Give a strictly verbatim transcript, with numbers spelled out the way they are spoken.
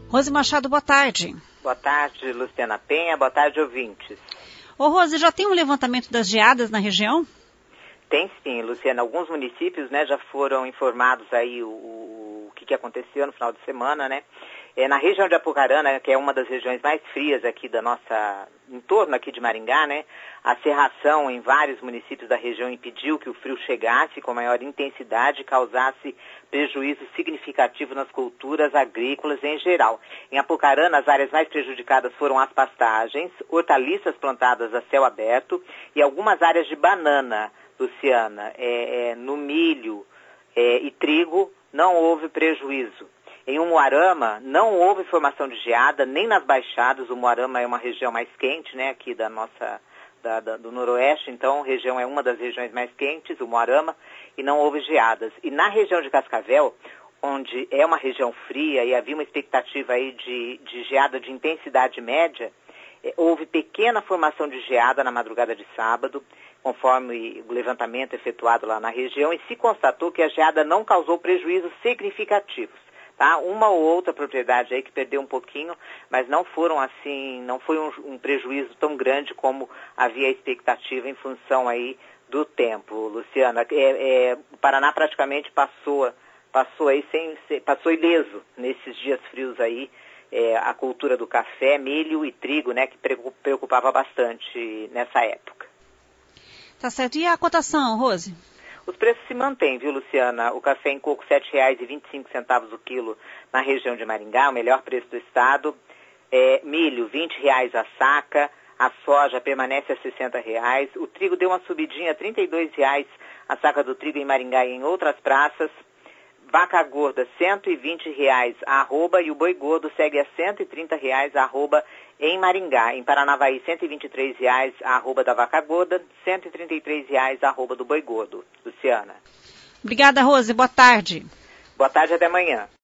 Rose Machado, boa tarde. Boa tarde, Luciana Penha. Boa tarde, ouvintes. Ô Rose, já tem um levantamento das geadas na região? Tem sim, Luciana. Alguns municípios, né, já foram informados aí o, o, o que, que aconteceu no final de semana, né? É, na região de Apucarana, que é uma das regiões mais frias aqui da nossa, em torno aqui de Maringá, né? A cerração em vários municípios da região impediu que o frio chegasse com maior intensidade e causasse prejuízo significativo nas culturas agrícolas em geral. Em Apucarana, as áreas mais prejudicadas foram as pastagens, hortaliças plantadas a céu aberto e algumas áreas de banana, Luciana. É, é, no milho é, e trigo não houve prejuízo. Em Umuarama, não houve formação de geada, nem nas baixadas. O Umuarama é uma região mais quente, né, aqui da nossa, da, da, do noroeste, então a região é uma das regiões mais quentes, o Umuarama, e não houve geadas. E na região de Cascavel, onde é uma região fria e havia uma expectativa aí de, de geada de intensidade média, eh, houve pequena formação de geada na madrugada de sábado, conforme o levantamento efetuado lá na região, e se constatou que a geada não causou prejuízos significativos. Tá? Uma ou outra propriedade aí que perdeu um pouquinho, mas não foram assim, não foi um, um prejuízo tão grande como havia expectativa em função aí do tempo, Luciana. É, é, o Paraná praticamente passou, passou aí sem, passou ileso nesses dias frios aí, é, a cultura do café, milho e trigo, né, que preocupava bastante nessa época. Tá certo. E a cotação, Rose? Os preços se mantêm, viu, Luciana? O café em coco, sete reais e vinte e cinco centavos o quilo na região de Maringá, o melhor preço do estado. É, milho, vinte reais a saca. A soja permanece a sessenta reais. O trigo deu uma subidinha, trinta e dois reais a saca do trigo em Maringá e em outras praças. Vaca gorda, cento e vinte reais a arroba, e o boi gordo segue a cento e trinta reais a arroba em Maringá. Em Paranavaí, cento e vinte e três reais a arroba da vaca gorda, cento e trinta e três reais a arroba do boi gordo. Luciana. Obrigada, Rose. Boa tarde. Boa tarde, até amanhã.